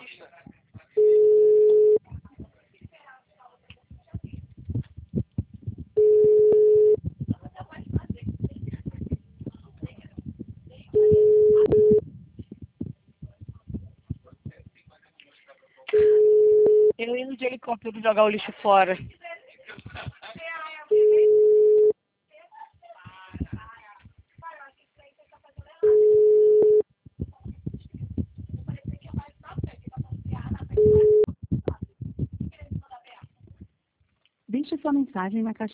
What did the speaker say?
Eu indo de helicóptero jogar o lixo fora. Deixe sua mensagem na caixa